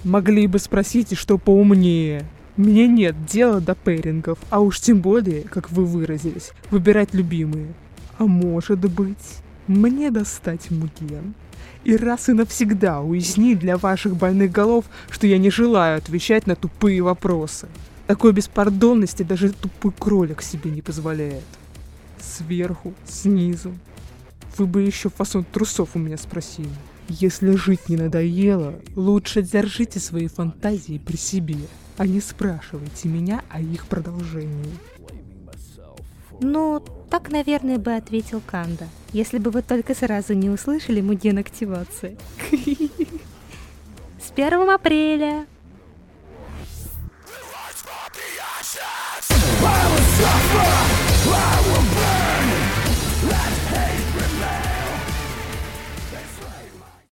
Могли бы спросить и что поумнее. Мне нет дела до пэрингов, а уж тем более, как вы выразились, выбирать любимые. А может быть, мне достать Муген? И раз и навсегда уяснить для ваших больных голов, что я не желаю отвечать на тупые вопросы. Такой беспардонности даже тупой кролик себе не позволяет. Сверху, снизу. Вы бы еще фасон трусов у меня спросили. Если жить не надоело, лучше держите свои фантазии при себе, а не спрашивайте меня о их продолжении. Ну, так, наверное, бы ответил Канда, если бы вы только сразу не услышали Муген активации. С 1 апреля!